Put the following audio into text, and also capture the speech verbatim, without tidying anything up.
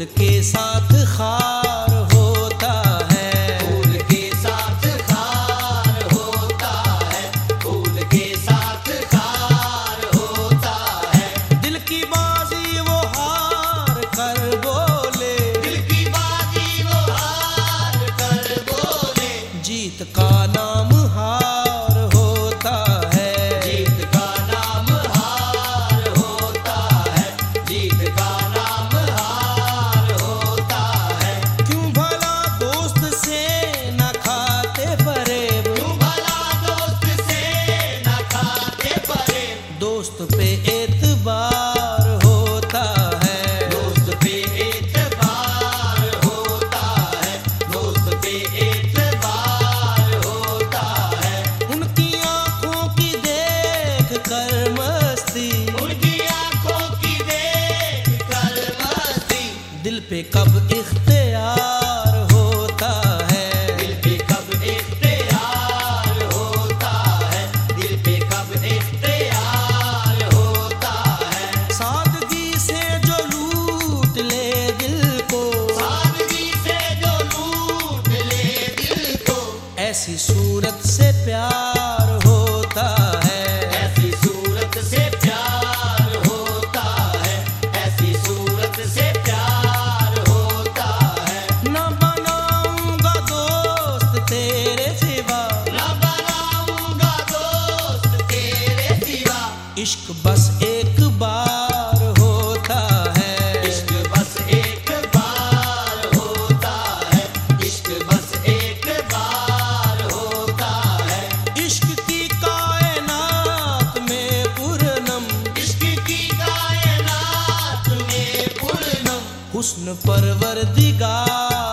फूल के साथ खार होता है, फूल के साथ खार होता है, फूल के साथ खार होता है। दिल की बाजी वो हार कर बोले, दिल की बाजी वो हार कर बोले। जीत का नाम हार होता है, जीत का नाम हार होता है, जीत का नाम हार होता है। क्यों भला दोस्त से न खाते फरेब, क्यों भला दोस्त से न खाते फरेब। दोस्त पे एतबार होता है, दोस्त पे एतबार होता है, दोस्त पे एतबार होता है। उनकी आंखों की देख कर मस्ती, उनकी आंखों की देख कर मस्ती। दिल पे कब इख्तियार होता है, दिल पे कब इख्तियार होता है, दिल पे कब इख्तियार होता है। सादगी से जो लूट ले दिल को, सादगी से जो लूट ले दिल को। ऐसी सूरत से प्यार होता है, ऐसी सूरत से प्यार होता है, ऐसी सूरत से प्यार होता है। न बनाऊंगा दोस्त तेरे सिवा, न बनाऊंगा दोस्त तेरे सिवा। इश्क बस एक बार होता है, इश्क बस एक बार होता है, इश्क बस एक बार होता है। इश्क की कायनात में पूर्णम, इश्क की कायनात में पूर्णम। हुस्न परवरदिगार